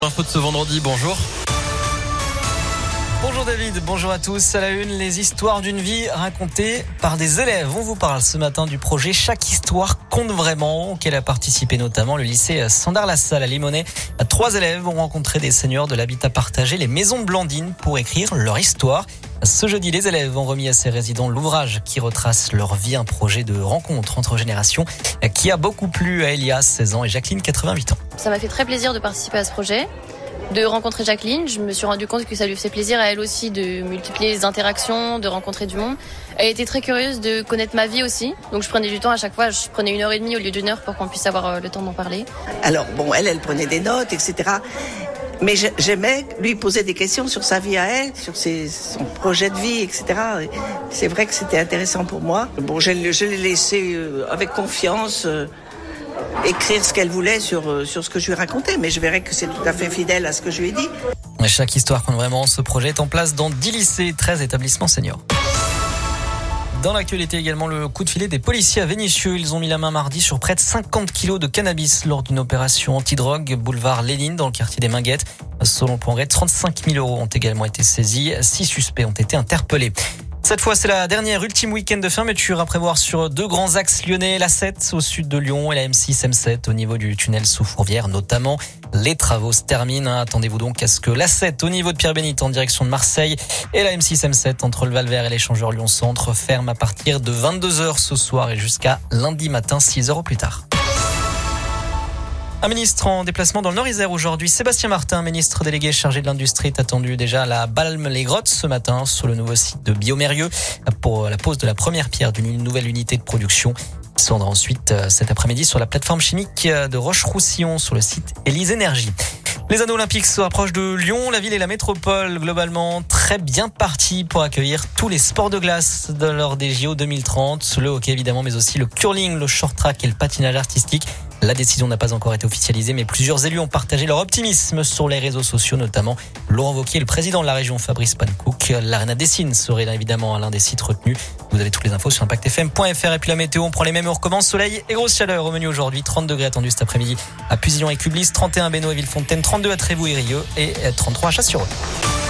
Info de ce vendredi, bonjour. Bonjour David, bonjour à tous. À la une, les histoires d'une vie racontées par des élèves. On vous parle ce matin du projet Chaque histoire compte vraiment, auquel a participé notamment le lycée Sandar-la-Salle à Limonest. 3 élèves ont rencontré des seniors de l'habitat partagé, les Maisons de Blandine, pour écrire leur histoire. Ce jeudi, les élèves ont remis à ces résidents l'ouvrage qui retrace leur vie, un projet de rencontre entre générations qui a beaucoup plu à Elias, 16 ans, et Jacqueline, 88 ans. Ça m'a fait très plaisir de participer à ce projet, de rencontrer Jacqueline. Je me suis rendu compte que ça lui faisait plaisir à elle aussi de multiplier les interactions, de rencontrer du monde. Elle était très curieuse de connaître ma vie aussi. Donc je prenais du temps à chaque fois. Je prenais 1h30 au lieu d'1 heure pour qu'on puisse avoir le temps d'en parler. Alors bon, elle prenait des notes, etc. Mais j'aimais lui poser des questions sur sa vie à elle, sur son projet de vie, etc. C'est vrai que c'était intéressant pour moi. Bon, je l'ai laissé avec confiance écrire ce qu'elle voulait sur ce que je lui racontais, mais je verrai que c'est tout à fait fidèle à ce que je lui ai dit. Chaque histoire compte vraiment. Ce projet est en place dans 10 lycées et 13 établissements seniors. Dans l'actualité également, le coup de filet des policiers à Vénissieux. Ils ont mis la main mardi sur près de 50 kilos de cannabis lors d'une opération antidrogue boulevard Lénine dans le quartier des Minguettes. Selon le progrès, 35 000 € ont également été saisis. 6 suspects ont été interpellés. Cette fois, c'est la dernière ultime week-end de fermeture à prévoir sur 2 grands axes lyonnais, l'A7 au sud de Lyon et la M6, M7 au niveau du tunnel sous Fourvière notamment. Les travaux se terminent. Attendez-vous donc à ce que l'A7 au niveau de Pierre-Bénite en direction de Marseille et la M6, M7 entre le Val-Vert et l'échangeur Lyon-Centre ferment à partir de 22h ce soir et jusqu'à lundi matin, 6h au plus tard. Un ministre en déplacement dans le Nord-Isère aujourd'hui, Sébastien Martin, ministre délégué chargé de l'industrie, est attendu déjà à la Balme-les-Grottes ce matin sur le nouveau site de Biomérieux pour la pose de la première pierre d'une nouvelle unité de production. Il se rendra ensuite cet après-midi sur la plateforme chimique de Roche-Roussillon sur le site Élise Énergie. Les Anneaux Olympiques se rapprochent de Lyon. La ville et la métropole, globalement, très bien partis pour accueillir tous les sports de glace lors des JO 2030. Le hockey, évidemment, mais aussi le curling, le short track et le patinage artistique. La décision n'a pas encore été officialisée, mais plusieurs élus ont partagé leur optimisme sur les réseaux sociaux, notamment Laurent Wauquiez, le président de la région, Fabrice Pankouk. L'Arena Dessines serait là, évidemment l'un des sites retenus. Vous avez toutes les infos sur impactfm.fr. Et puis la météo, on prend les mêmes et on recommence. Soleil et grosse chaleur au menu aujourd'hui. 30 degrés attendus cet après-midi à Pusillon et Cublis, 31 à Bénois et Villefontaine, 32 à Trévoux et Rieux et 33 à Chasse-sur-Eau.